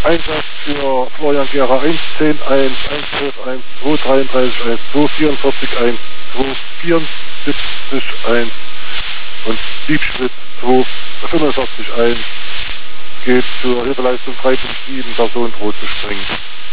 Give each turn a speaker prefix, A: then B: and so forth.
A: Einsatz für Florian Gera 1, 10, 1, 1, 12, 1, 2, 33, 1, 2, 44, 1, 2, 74, 1 und Diebschritt 2, 45, 1 geht zur Hilfeleistung 3.7, Person droht zu springen.